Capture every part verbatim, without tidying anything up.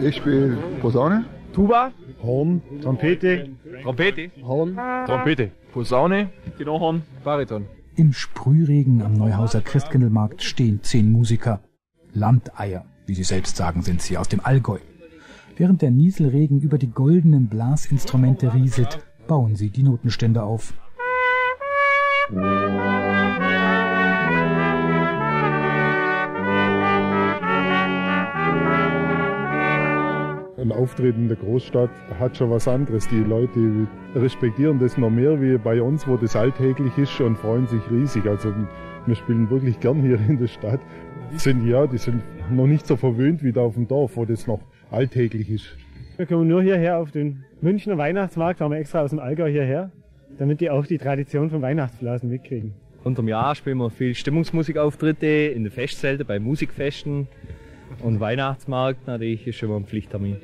Ich spiele Posaune, Tuba, Horn, Trompete, Trompete, Horn, Trompete, Posaune, Tenorhorn, Bariton. Im Sprühregen am Neuhauser Christkindlmarkt stehen zehn Musiker. Landeier, wie sie selbst sagen, sind sie, aus dem Allgäu. Während der Nieselregen über die goldenen Blasinstrumente rieselt, bauen sie die Notenstände auf. Ein Auftritt in der Großstadt hat schon was anderes. Die Leute respektieren das noch mehr wie bei uns, wo das alltäglich ist, und freuen sich riesig. Also wir spielen wirklich gern hier in der Stadt. Die sind, ja, die sind noch nicht so verwöhnt wie da auf dem Dorf, wo das noch alltäglich ist. Wir kommen nur hierher auf den Münchner Weihnachtsmarkt, fahren wir extra aus dem Allgäu hierher, damit die auch die Tradition vom Weihnachtsblasen mitkriegen. Unterm Jahr spielen wir viel Stimmungsmusikauftritte in den Festzelten, bei Musikfesten, und Weihnachtsmarkt natürlich ist schon mal ein Pflichttermin.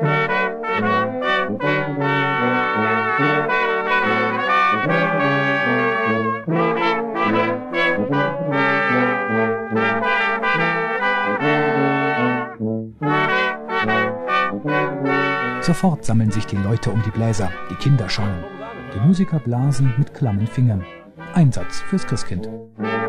Sofort sammeln sich die Leute um die Bläser, die Kinder schauen. Die Musiker blasen mit klammen Fingern. Einsatz fürs Christkind.